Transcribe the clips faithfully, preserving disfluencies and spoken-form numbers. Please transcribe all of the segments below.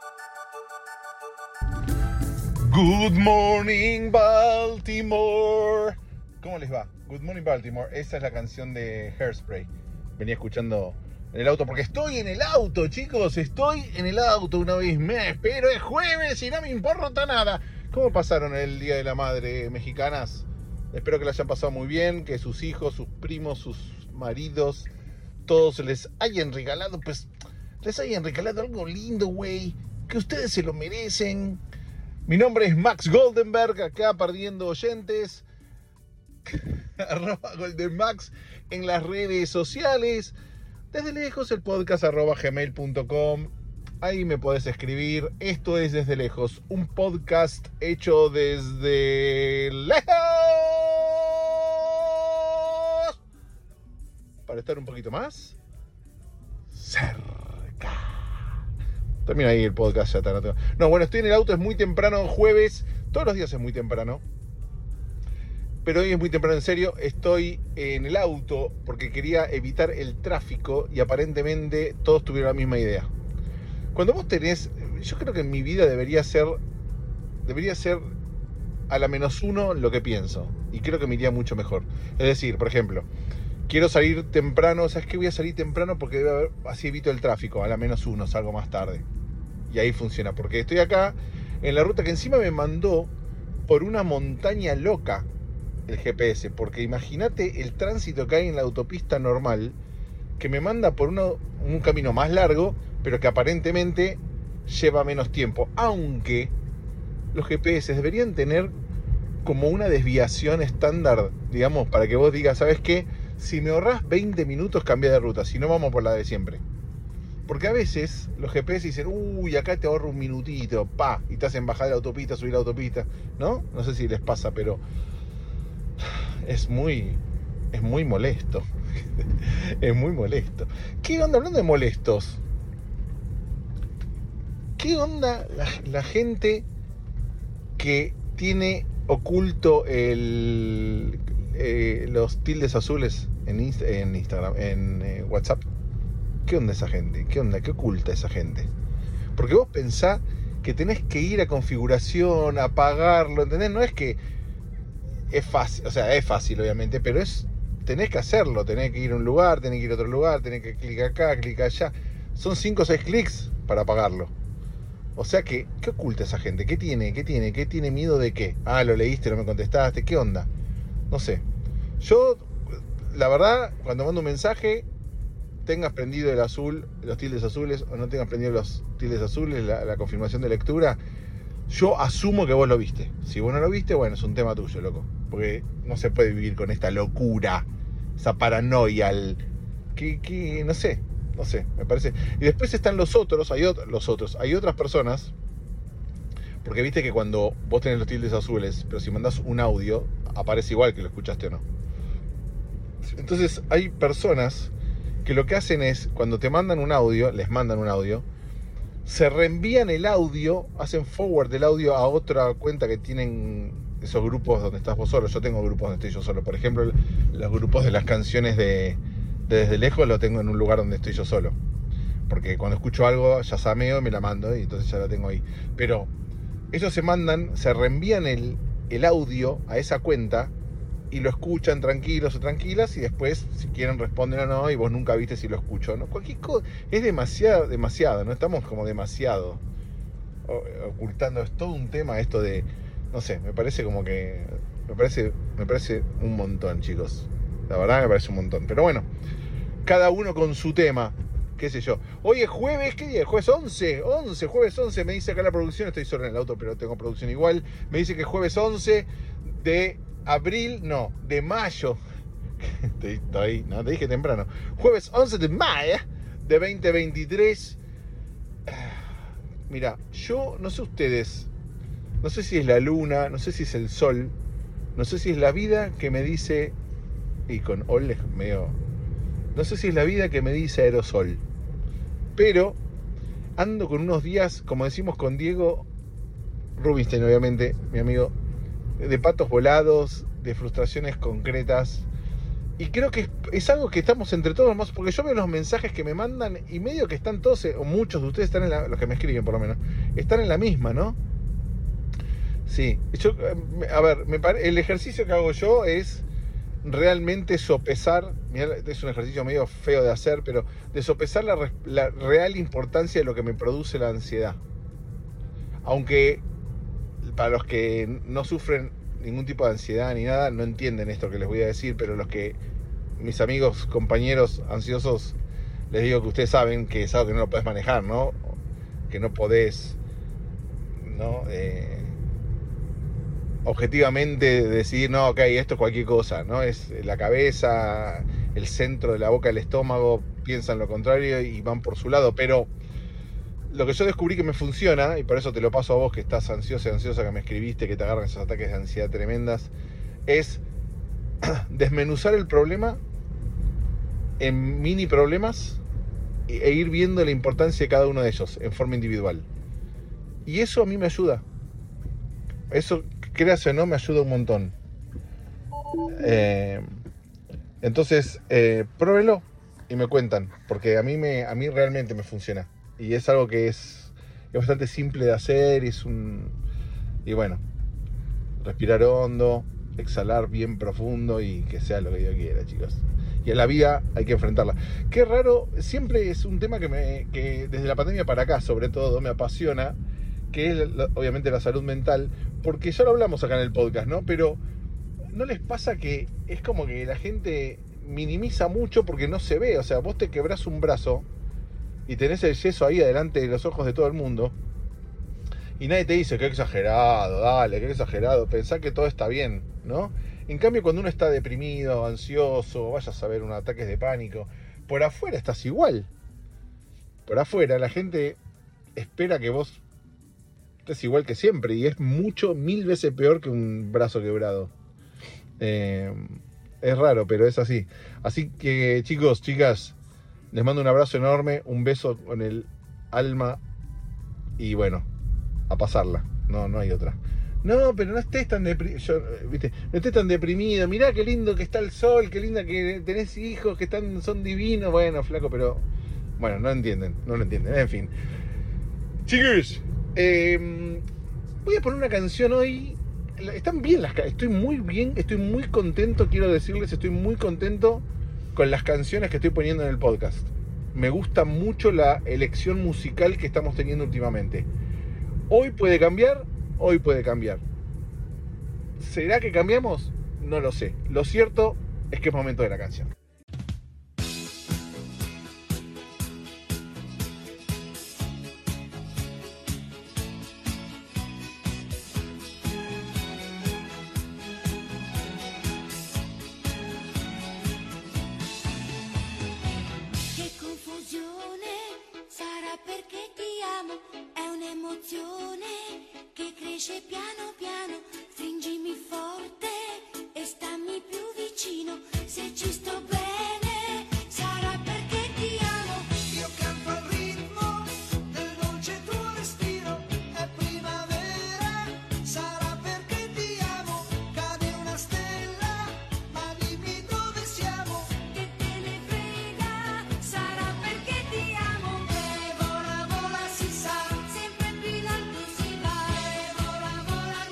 Good morning, Baltimore. ¿Cómo les va? Good morning, Baltimore. Esa es la canción de Hairspray. Venía escuchando en el auto, porque estoy en el auto, chicos. Estoy en el auto una vez más, pero es jueves y no me importa nada. ¿Cómo pasaron el Día de la Madre, mexicanas? Espero que la hayan pasado muy bien, que sus hijos, sus primos, sus maridos, todos les hayan regalado, pues, les hayan regalado algo lindo, güey. Que ustedes se lo merecen. Mi nombre es Max Goldenberg, acá perdiendo oyentes. Arroba GoldenMax en las redes sociales. Desde lejos el podcast arroba gmail punto com. Ahí me podés escribir. Esto es Desde Lejos, un podcast hecho desde lejos para estar un poquito más cerca. Termina ahí el podcast, ya está. No, tengo... no, bueno, estoy en el auto, es muy temprano, jueves. Todos los días es muy temprano. Pero hoy es muy temprano, en serio. Estoy en el auto porque quería evitar el tráfico y aparentemente todos tuvieron la misma idea. Cuando vos tenés... Yo creo que en mi vida debería ser... Debería ser a la menos uno lo que pienso. Y creo que me iría mucho mejor. Es decir, por ejemplo... Quiero salir temprano, ¿sabes qué? Voy a salir temprano porque debe haber, así evito el tráfico, a la menos uno, salgo más tarde. Y ahí funciona, porque estoy acá en la ruta que encima me mandó por una montaña loca el G P S, porque imagínate el tránsito que hay en la autopista normal, que me manda por una, un camino más largo, pero que aparentemente lleva menos tiempo, aunque los G P S deberían tener como una desviación estándar, digamos, para que vos digas, ¿sabes qué? Si me ahorrás veinte minutos, cambia de ruta, si no vamos por la de siempre. Porque a veces los G P S dicen, uy, acá te ahorro un minutito, pa, y te hacen bajar de la autopista, subir la autopista, ¿no? No sé si les pasa, pero es muy, es muy molesto. Es muy molesto. ¿Qué onda? Hablando de molestos, ¿qué onda la, la gente que tiene oculto el... Eh, los tildes azules en, Insta, en Instagram, en eh, WhatsApp? ¿Qué onda esa gente? ¿Qué onda? ¿Qué oculta esa gente? Porque vos pensás que tenés que ir a configuración, a apagarlo, ¿entendés? No es que es fácil, o sea, es fácil obviamente, pero es tenés que hacerlo, tenés que ir a un lugar, tenés que ir a otro lugar, tenés que clicar acá, clicar allá. Son cinco o seis clics para apagarlo. O sea que, ¿qué oculta esa gente? ¿Qué tiene? ¿Qué tiene? ¿Qué tiene miedo de qué? Ah, lo leíste, no me contestaste, ¿qué onda? No sé. Yo, la verdad, cuando mando un mensaje, tengas prendido el azul, los tildes azules, o no tengas prendido los tildes azules, la, la confirmación de lectura, yo asumo que vos lo viste. Si vos no lo viste, bueno, es un tema tuyo, loco. Porque no se puede vivir con esta locura, esa paranoia, el, que, que, no sé, no sé, me parece. Y después están los otros, hay otros, los otros, hay otras personas. Porque viste que cuando vos tenés los tildes azules, pero si mandás un audio, aparece igual que lo escuchaste o no. Entonces hay personas que lo que hacen es, cuando te mandan un audio, les mandan un audio, se reenvían el audio, hacen forward del audio a otra cuenta que tienen esos grupos donde estás vos solo. Yo tengo grupos donde estoy yo solo. Por ejemplo, los grupos de las canciones de, de Desde Lejos lo tengo en un lugar donde estoy yo solo. Porque cuando escucho algo, ya sameo y me la mando, y entonces ya la tengo ahí. Pero ellos se mandan, se reenvían el, el audio a esa cuenta y lo escuchan tranquilos o tranquilas, y después, si quieren, responden o no, y vos nunca viste si lo escucho o no. Cualquier cosa, es demasiado, demasiado, ¿no? Estamos como demasiado ocultando. Es todo un tema esto de, no sé, me parece como que, me parece, me parece un montón, chicos. La verdad me parece un montón. Pero bueno, cada uno con su tema. Qué sé yo. Hoy es jueves, ¿qué día es? Jueves once, once, jueves once, me dice acá la producción, estoy solo en el auto, pero tengo producción igual. Me dice que jueves once de abril, no, de mayo. Estoy, no, te dije temprano. Jueves once de mayo de veinte veintitrés. Mira, yo no sé ustedes, no sé si es la luna, no sé si es el sol, no sé si es la vida que me dice, y con ol medio, no sé si es la vida que me dice aerosol. Pero ando con unos días, como decimos con Diego Rubinstein, obviamente, mi amigo, de patos volados, de frustraciones concretas. Y creo que es, es algo que estamos entre todos más, porque yo veo los mensajes que me mandan y medio que están todos, o muchos de ustedes están en la, los que me escriben por lo menos, están en la misma, ¿no? Sí, yo, a ver, me pare, el ejercicio que hago yo es realmente sopesar, mirá, es un ejercicio medio feo de hacer, pero de sopesar la, la real importancia de lo que me produce la ansiedad. Aunque para los que no sufren ningún tipo de ansiedad ni nada, no entienden esto que les voy a decir, pero los que, mis amigos, compañeros ansiosos, les digo que ustedes saben que es algo que no lo podés manejar, ¿no? Que no podés, ¿no? Eh, objetivamente decidir, no, ok, esto es cualquier cosa, ¿no? Es la cabeza, el centro de la boca, el estómago, piensan lo contrario y van por su lado, pero lo que yo descubrí que me funciona, y por eso te lo paso a vos que estás ansiosa y ansiosa, que me escribiste, que te agarran esos ataques de ansiedad tremendas, es desmenuzar el problema en mini problemas e ir viendo la importancia de cada uno de ellos en forma individual. Y eso a mí me ayuda. Eso, créase o no, me ayuda un montón. Eh, entonces, eh, pruébelo y me cuentan, porque a mí, me, a mí realmente me funciona. Y es algo que es, es bastante simple de hacer, y es un... Y bueno, respirar hondo, exhalar bien profundo y que sea lo que Dios quiera, chicos. Y en la vida hay que enfrentarla. Qué raro, siempre es un tema que, me, que desde la pandemia para acá, sobre todo, me apasiona, que es obviamente la salud mental, porque ya lo hablamos acá en el podcast, ¿no? Pero ¿no les pasa que es como que la gente minimiza mucho porque no se ve? O sea, vos te quebrás un brazo y tenés el yeso ahí adelante de los ojos de todo el mundo y nadie te dice, qué exagerado, dale, qué exagerado, pensá que todo está bien, ¿no? En cambio, cuando uno está deprimido, ansioso, vayas a ver un ataque de pánico, por afuera estás igual. Por afuera la gente espera que vos estés igual que siempre, y es mucho, mil veces peor que un brazo quebrado. Eh, es raro, pero es así. Así que, chicos, chicas, les mando un abrazo enorme, un beso con el alma y bueno, a pasarla. No, no hay otra. No, pero no estés tan deprimido, ¿viste? No estés tan deprimido. Mirá qué lindo que está el sol, qué linda que tenés hijos que están, son divinos. Bueno, flaco, pero bueno, no entienden, no lo entienden. En fin. Chicos, eh, voy a poner una canción hoy. Están bien las canciones, estoy muy bien, estoy muy contento, quiero decirles, estoy muy contento con las canciones que estoy poniendo en el podcast. Me gusta mucho la elección musical que estamos teniendo últimamente. Hoy puede cambiar, hoy puede cambiar. ¿Será que cambiamos? No lo sé. Lo cierto es que es momento de la canción. Sarà perché ti amo, è un'emozione che cresce piano piano, stringimi forte e stammi più vicino, se ci sto bene, sarà perché ti amo, io canto al ritmo del dolce tuo respiro, è primavera, sarà perché ti amo, cade una stella, ma dimmi dove siamo, che te ne frega, sarà perché ti amo. Vola, vola, si sa, sempre più in alto si va. Vola, vola,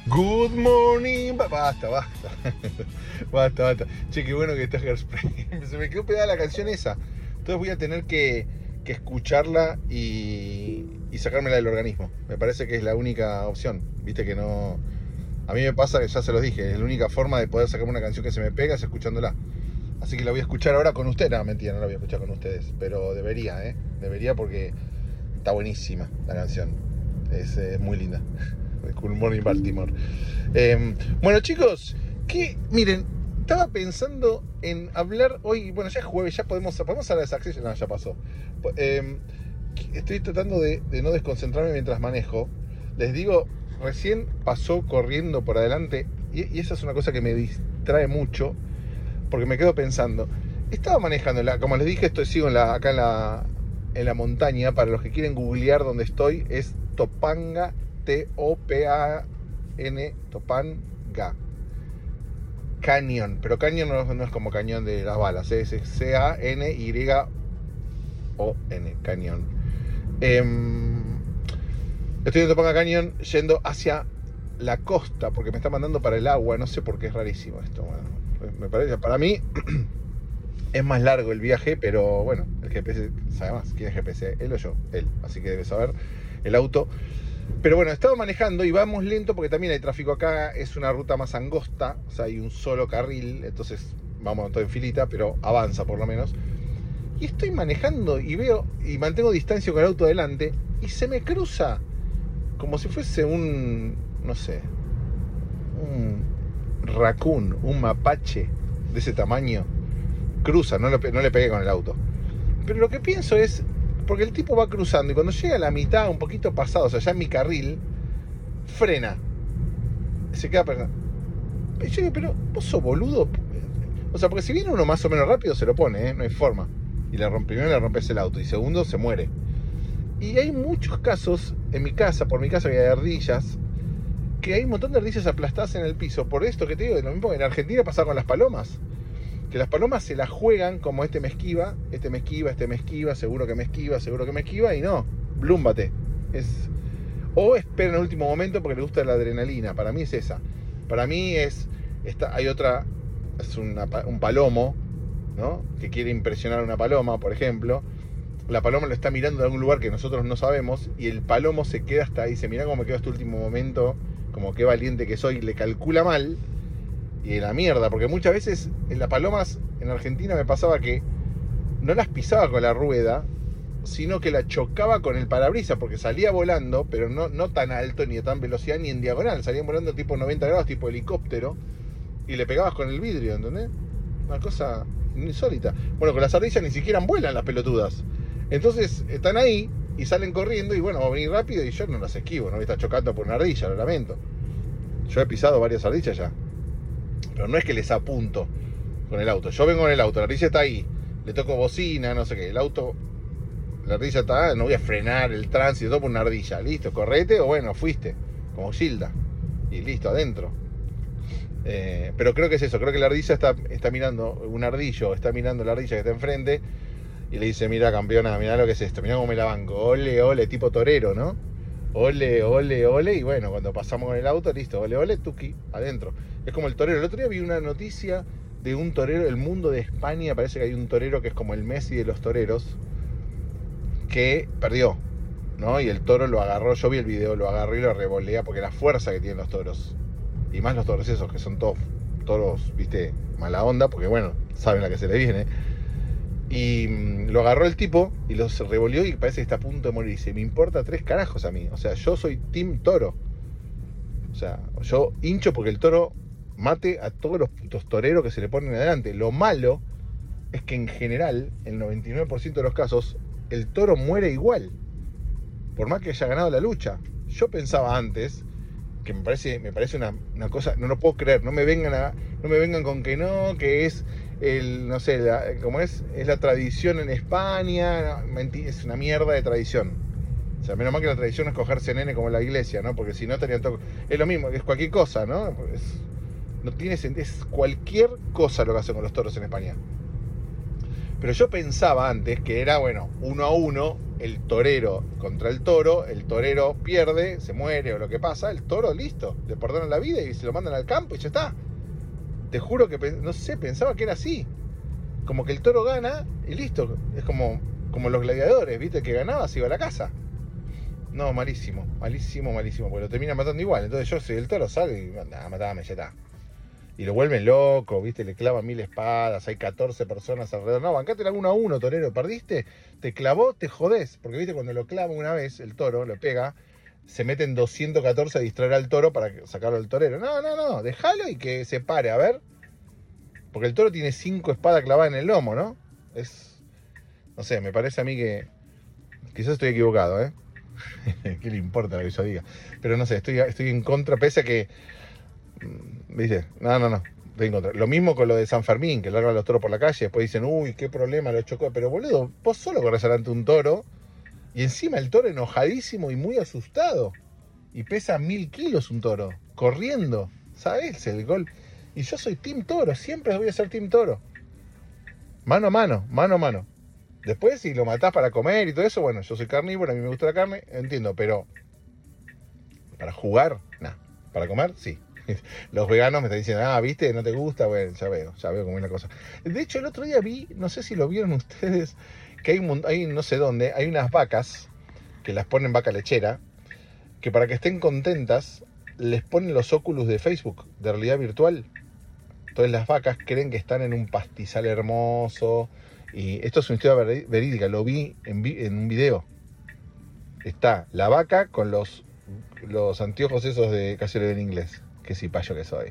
Good morning. Basta, basta. Basta, basta. Che, qué bueno que está Hairspray. Se me quedó pegada la canción esa. Entonces voy a tener que, que escucharla y, y sacármela del organismo. Me parece que es la única opción. Viste que no... A mí me pasa que ya se los dije. Es la única forma de poder sacarme una canción que se me pega es escuchándola. Así que la voy a escuchar ahora con ustedes. No, mentira, no la voy a escuchar con ustedes. Pero debería, ¿eh? Debería porque está buenísima la canción. Es, es muy linda. Good Morning Baltimore. Eh, bueno, chicos, que miren, estaba pensando en hablar hoy. Bueno, ya es jueves, ya podemos, podemos hablar de Succession. No, ya pasó. Eh, estoy tratando de, de no desconcentrarme mientras manejo. Les digo, recién pasó corriendo por adelante. Y, y esa es una cosa que me distrae mucho. Porque me quedo pensando. Estaba manejando, la, como les dije, estoy, sigo en la, acá en la, en la montaña. Para los que quieren googlear donde estoy, es Topanga. T O P A N, Topanga Canyon, pero Canyon no, no es como cañón de las balas, es C A N Y O N, Canyon. Eh, estoy en Topanga Canyon yendo hacia la costa, porque me está mandando para el agua, no sé por qué es rarísimo esto. Bueno, me parece, para mí es más largo el viaje, pero bueno, el G P S sabe más. ¿Quién es G P S? Él o yo, él, así que debe saber el auto. Pero bueno, estaba manejando y vamos lento porque también hay tráfico acá, es una ruta más angosta, o sea, hay un solo carril, entonces vamos todo en filita, pero avanza por lo menos. Y estoy manejando y veo, y mantengo distancia con el auto adelante, y se me cruza como si fuese un, no sé, un raccoon, un mapache de ese tamaño. Cruza, no, lo, no le pegué con el auto. Pero lo que pienso es... Porque el tipo va cruzando y cuando llega a la mitad, un poquito pasado, o sea, ya en mi carril, frena. Se queda pensando. Y yo digo, pero vos sos boludo. O sea, porque si viene uno más o menos rápido, se lo pone, ¿eh? No hay forma. Y le rompe, primero le rompes el auto y segundo se muere. Y hay muchos casos en mi casa, por mi casa que hay ardillas, que hay un montón de ardillas aplastadas en el piso. Por esto que te digo, lo mismo que en Argentina pasa con las palomas. Que las palomas se las juegan como este me esquiva, este me esquiva, este me esquiva, seguro que me esquiva, seguro que me esquiva, y no, blúmbate. Es, o espera en el último momento porque le gusta la adrenalina. Para mí es esa. Para mí es, esta, hay otra, es una, un palomo, ¿no? Que quiere impresionar a una paloma, por ejemplo. La paloma lo está mirando de algún lugar que nosotros no sabemos, y el palomo se queda hasta ahí, dice, mirá cómo me quedo este último momento, como qué valiente que soy, le calcula mal. Y la mierda, porque muchas veces en las palomas en Argentina me pasaba que no las pisaba con la rueda, sino que la chocaba con el parabrisas, porque salía volando, pero no, no tan alto, ni a tan velocidad, ni en diagonal, salían volando tipo noventa grados, tipo helicóptero, y le pegabas con el vidrio, ¿entendés? Una cosa insólita. Bueno, con las ardillas ni siquiera vuelan las pelotudas. Entonces están ahí y salen corriendo, y bueno, va a venir rápido, y yo no las esquivo, no voy a estar chocando por una ardilla, lo lamento. Yo he pisado varias ardillas ya. Pero no es que les apunto con el auto. Yo vengo en el auto, la ardilla está ahí, le toco bocina, no sé qué. El auto, la ardilla está, no voy a frenar el tránsito, toco una ardilla. Listo, correte o bueno, fuiste, como Gilda. Y listo, adentro. Eh, pero creo que es eso, creo que la ardilla está, está mirando, un ardillo está mirando la ardilla que está enfrente y le dice, mira campeona, mira lo que es esto, mira cómo me la banco, ole, ole, tipo torero, ¿no? Ole, ole, ole, y bueno, cuando pasamos con el auto, listo, ole, ole, tuki, adentro. Es como el torero. El otro día vi una noticia de un torero, el mundo de España, parece que hay un torero que es como el Messi de los toreros, que perdió, ¿no? Y el toro lo agarró, yo vi el video, lo agarró y lo revolea, porque la fuerza que tienen los toros, y más los toros esos, que son todos toros, viste, mala onda, porque bueno, saben la que se les viene. Y mmm, lo agarró el tipo y los revolvió y parece que está a punto de morir. Y dice, me importa tres carajos a mí. O sea, yo soy team toro. O sea, yo hincho porque el toro mate a todos los putos toreros que se le ponen adelante. Lo malo es que en general, el noventa y nueve por ciento de los casos, el toro muere igual, por más que haya ganado la lucha. Yo pensaba antes, que me parece, me parece una, una cosa, no lo puedo creer, no me vengan a, no me vengan con que no, que es el, no sé, la, como es, es la tradición en España, no, es una mierda de tradición. O sea, menos mal que la tradición es cogerse nene como en la iglesia, ¿no? Porque si no estarían todo, es lo mismo, es cualquier cosa, ¿no? Es, no tiene sentido, es cualquier cosa lo que hacen con los toros en España. Pero yo pensaba antes que era, bueno, uno a uno, el torero contra el toro, el torero pierde, se muere o lo que pasa, el toro listo, le perdonan la vida y se lo mandan al campo y ya está. Te juro que, no sé, pensaba que era así. Como que el toro gana y listo. Es como, como los gladiadores, ¿viste? Que ganaba se iba a la casa. No, malísimo, malísimo, malísimo, porque lo terminan matando igual. Entonces yo soy el toro, salgo y anda, matame, ya está. Y lo vuelven loco, ¿viste? Le clavan mil espadas, hay catorce personas alrededor. No, bancátela uno a uno, torero, perdiste, te clavó, te jodés. Porque, ¿viste? Cuando lo clava una vez, el toro, lo pega, se meten doscientos catorce a distraer al toro para sacarlo del torero. No, no, no, déjalo y que se pare, a ver. Porque el toro tiene cinco espadas clavadas en el lomo, ¿no? Es, no sé, me parece a mí que quizás estoy equivocado, ¿eh? ¿Qué le importa lo que yo diga? Pero no sé, estoy, estoy en contra, pese a que, ¿viste? No, no, no, estoy en contra. Lo mismo con lo de San Fermín, que largan los toros por la calle, después dicen, uy, qué problema, lo chocó. Pero boludo, vos solo corres delante de un toro, y encima el toro enojadísimo y muy asustado. Y pesa mil kilos un toro, corriendo, ¿sabes? El gol. Y yo soy team toro, siempre voy a ser team toro. Mano a mano, mano a mano. Después, si lo matás para comer y todo eso, bueno, yo soy carnívoro, a mí me gusta la carne, entiendo, pero para jugar, nada. Para comer, sí. Los veganos me están diciendo, ah, ¿viste? ¿No te gusta? Bueno, ya veo, ya veo como una cosa. De hecho, el otro día vi, no sé si lo vieron ustedes, que hay, un, hay no sé dónde, hay unas vacas, que las ponen vaca lechera, que para que estén contentas, les ponen los óculos de Facebook, de realidad virtual. Entonces las vacas creen que están en un pastizal hermoso. Y esto es una historia verídica, lo vi en, vi en un video. Está la vaca con los, los anteojos esos de, casi lo digo en inglés, que cipayo que soy.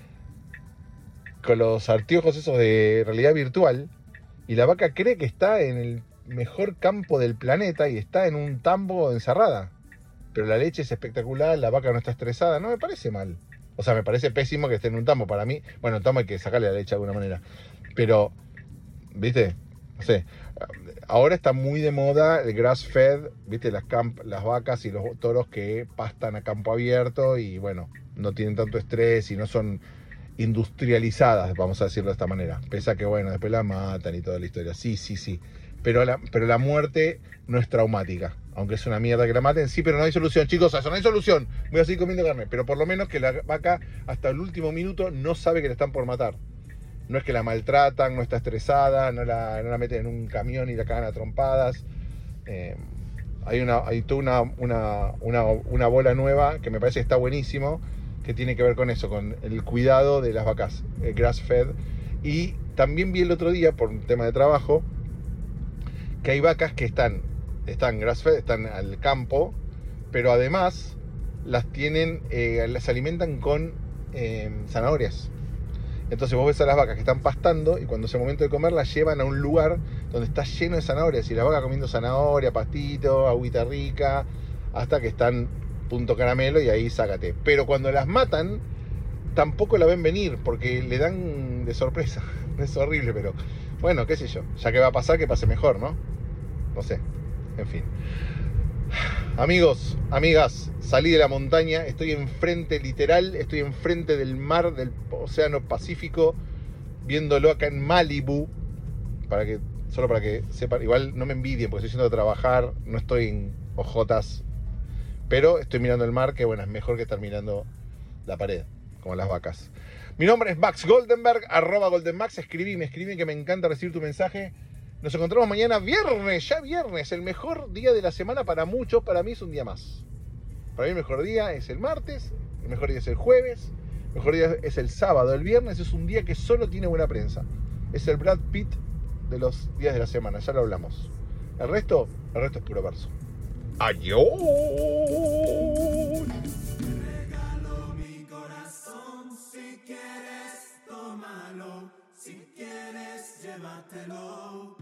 Con los anteojos esos de realidad virtual, y la vaca cree que está en el mejor campo del planeta y está en un tambo encerrada. Pero la leche es espectacular, la vaca no está estresada, no me parece mal. O sea, me parece pésimo que esté en un tambo para mí. Bueno, el tambo hay que sacarle la leche de alguna manera. Pero, ¿viste? No sé. Ahora está muy de moda el grass fed, ¿viste? Las, camp las vacas y los toros que pastan a campo abierto y, bueno, no tienen tanto estrés y no son industrializadas, vamos a decirlo de esta manera. Pese a que, bueno, después la matan y toda la historia. Sí, sí, sí. Pero la, pero la muerte no es traumática. Aunque es una mierda que la maten, sí, pero no hay solución, chicos, eso no hay solución. Voy a seguir comiendo carne, pero por lo menos que la vaca hasta el último minuto no sabe que la están por matar. No es que la maltratan, no está estresada, no la, no la meten en un camión y la cagan a trompadas. Eh, hay una, hay toda una, una, una, una bola nueva que me parece que está buenísimo, que tiene que ver con eso, con el cuidado de las vacas, el grass fed. Y también vi el otro día, por un tema de trabajo, que hay vacas que están, están grass fed, están al campo, pero además las tienen, eh, las alimentan con eh, zanahorias. Entonces vos ves a las vacas que están pastando y cuando es el momento de comer las llevan a un lugar donde está lleno de zanahorias y las vacas comiendo zanahoria, pastito, agüita rica, hasta que están punto caramelo y ahí sácate. Pero cuando las matan, tampoco la ven venir porque le dan de sorpresa. Es horrible, pero bueno, qué sé yo. Ya que va a pasar, que pase mejor, ¿no? No sé. En fin. Amigos, amigas, salí de la montaña, estoy enfrente, literal, estoy enfrente del mar, del océano Pacífico, viéndolo acá en Malibu, para que, solo para que sepan, igual no me envidien porque estoy yendo a trabajar, no estoy en ojotas, pero estoy mirando el mar, que bueno, es mejor que estar mirando la pared, como las vacas. Mi nombre es Max Goldenberg, arroba GoldenMax, escribime, escribime que me encanta recibir tu mensaje. Nos encontramos mañana viernes, ya viernes, el mejor día de la semana para muchos, para mí es un día más. Para mí el mejor día es el martes, el mejor día es el jueves, el mejor día es el sábado, el viernes es un día que solo tiene buena prensa. Es el Brad Pitt de los días de la semana, ya lo hablamos. El resto, el resto es puro verso. ¡Adiós! Regalo mi corazón, si quieres tómalo, si quieres llévatelo.